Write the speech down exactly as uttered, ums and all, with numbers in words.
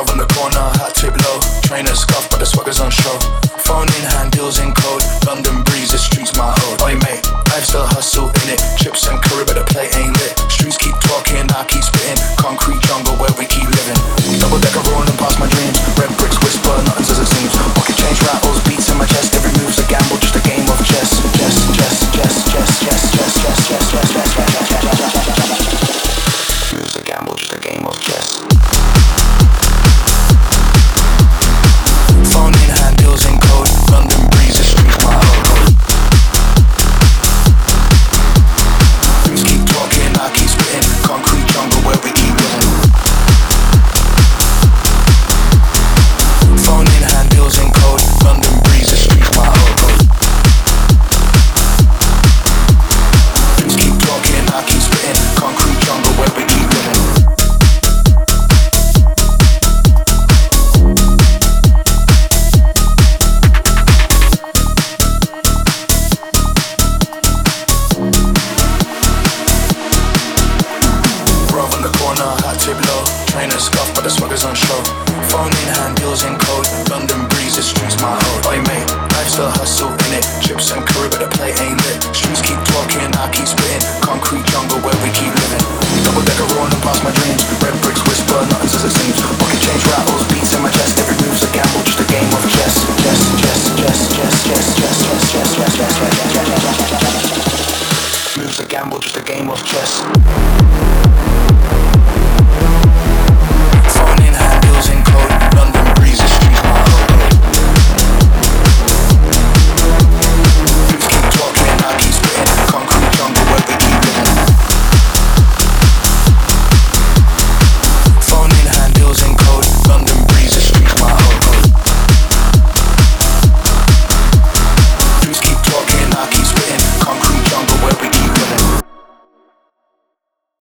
Rub on the corner, hat tip low. Trainer scuffed, but the swagger's on show. Phone in hand, deals in code. London breeze, the streets my ode. Oi mate, I've still hustle in it. Chips and curry, but the plate ain't lit. Streets keep talking, I keep spitting. Concrete jungle where we keep living. Double decker rolling past my dreams. Red bricks whisper, nothing's as it seems. Pocket change rattles, beats in my chest. Every move's a gamble, just a game of chess. Chess, chess, chess, chess, chess, chess, chess, chess, chess, chess, chess, chess. Move's a gamble, just a game of chess. Phone in hand, deals in code. London breeze, the streets my ode. Streets keep talking, I keep spitting. Concrete jungle where we keep living. Phone in hand, deals in code. London breeze, the streets my ode. Streets keep talking, I keep spitting. Concrete jungle where we keep living. Tip low, trainer scuff, but the swagger's on show. Phone in hand, deals in code. London breeze, the streets my ode. Oi mate, I've still hustle in it. Chips and curry, but the plate ain't lit. Streets keep talking, I keep spitting. Concrete jungle where we keep living. Double decker rolling past my dreams. Red bricks whisper, nothing's as it seems. Pocket change rattles, beats in my chest. Every move's a gamble, just a game of chess. Chess, chess, chess, chess, chess, chess, chess, chess, chess, chess, chess, chess, chess. Move's a gamble, just a game of chess.